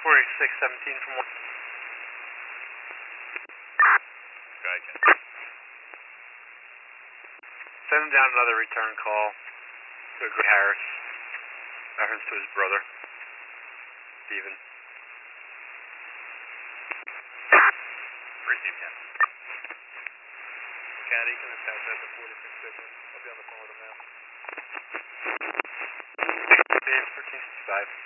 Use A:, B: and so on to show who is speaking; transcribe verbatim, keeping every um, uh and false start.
A: forty-six seventeen from one.
B: Right.
A: Send him down another return call to Greg Harris. Reference to his brother, Steven.
B: Receive, yeah.
C: Caddy, can attach that to forty-six fifteen. I'll be on the phone with him now.
A: Base fourteen sixty-five.